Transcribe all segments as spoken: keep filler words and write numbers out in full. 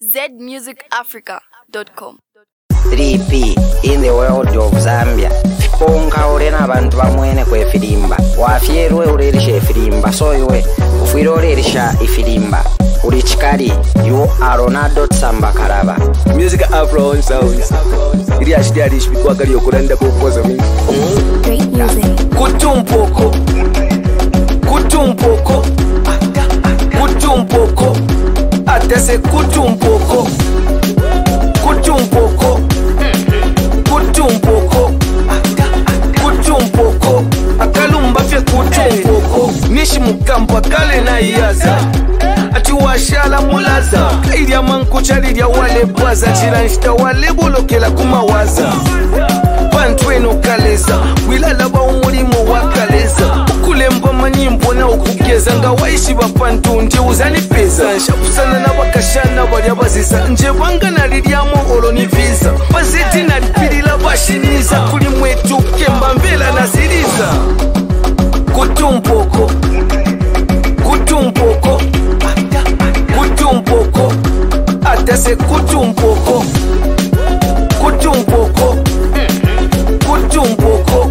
z music africa dot com. three P in the world of Zambia. Konka urena abantu bamwene kwe filimba. Wafierwe urerisha ifilimba. So iwe ufiro urerisha ifilimba. Uri chikari you are Ronaldo Tsamba Karaba. Music Afro sounds. Iri ashidi arish bikwa kali yokuranda kupoza mingi. Great music. Kutumpoko Kutumpoko Kutumpoko Atese kutumpoko Kutumpoko Kutumpoko Kutumpoko Akalumba fye kutumpoko Nishi mukamba kale na iyaza Ati washala mulaza Ilya mankucha lilya wale bwaza Chilanshita wale bulokela kumawaza Pantweno kaleza Wilala ba umulimo wakaleza Ukulemba manyimbo na ukugeza Nga waishi bapantu ndi uzani pesa Nshapusana na bakashana bali abaziza Nje banga na liliamo olo ni visa Bazeti na lipilila bashiniza Kuli mwetu kemba mbela na ziliza Kutumpoko Kutumpoko Kutumpoko Atase kutumpoko Kutumpoko Kutumpoko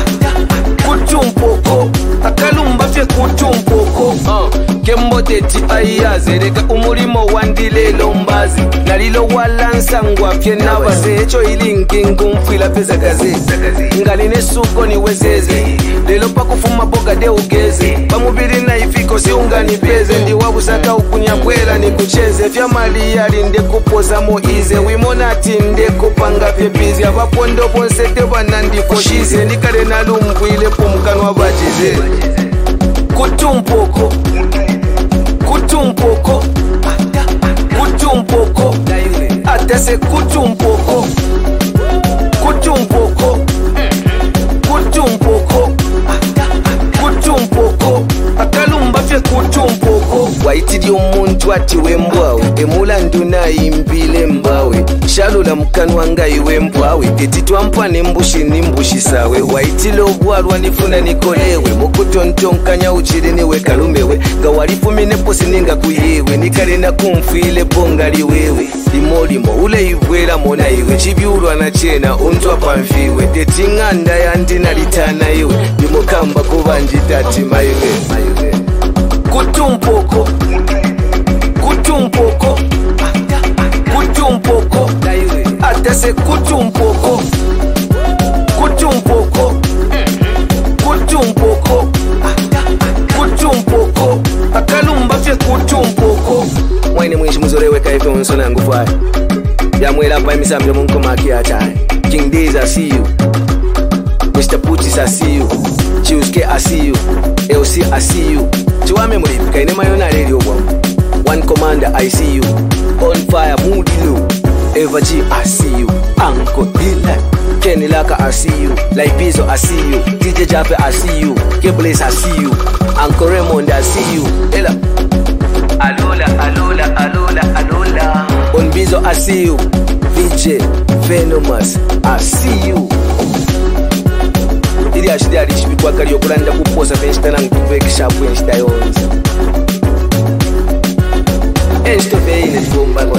Kutumpoko Akalumba fye kutumpoko uh, Kembo teti ayaze Reka umulimo wandilelo mbazi Nalilo walansa ngwafye nabaze Echo ilingi ngumfila pesa gaze Ngaline suko ni wezeze Lelo pakufuma boga de ugeze Pamubili na ifiko si ungani peze Ndi wabusaka ukunya kwela ni kucheze Fya mali yali nde kupoza moize Wimonati nde kupanga fye bizi Abapondo ponsete banandiko shize Nikale na lumbu ile pumukanwa bajize Kutumpoko Kutumpoko Kutumpoko Atase kutumpoko Kutumpoko Kutumpoko Kutumpoko Akalumba fye kutumpoko Waitidi omuntu ati wembwawe Emula nduna imbile mbawe Shalula mkanwa nga iwe mbwawe Tetitwa mpane mbushi ni mbushi sawe Waitile obwalwa nifuna nikolewe Mukutontonkanya uchiri niwe kalumewe Nga walifumi neposi ninga kuyewe Nikale na kumfile bonga liwewe Limolimo ule ivwela mona iwe Chibiulwa na chena untwa pamfiwe Tetinganda ya ndina litana iwe Nimokamba kubanjitati maiwe Kutumpoko Kutumpoko Kutumpoko Atase kutumpoko Kutumpoko Kutumpoko Kutumpoko Akalumba fye kutumpoko Mwaini mwishi muzorewe kaife unsona ngufai Ya mwela pa imisambi munko maki achai King Days I see you Mister Putis I see you Chiuske I see you L C I see you Chiwame mulipi kaine mayona radio wamu One Commander I see you On Fire Moody Lou Eva G I see you Uncle Dilla Kenny Laka I see you Like Bizo I see you D J Jape I see you Keblaze I see you Uncle Raymond I see you Ella Alola Alola Alola Alola On Bizo I see you V J Venomous I see you Ili ashidi alishibikwa kari yokulanda kuposa Venshita na ngutuveki shapu Venshita yonza Enshito veine tibomba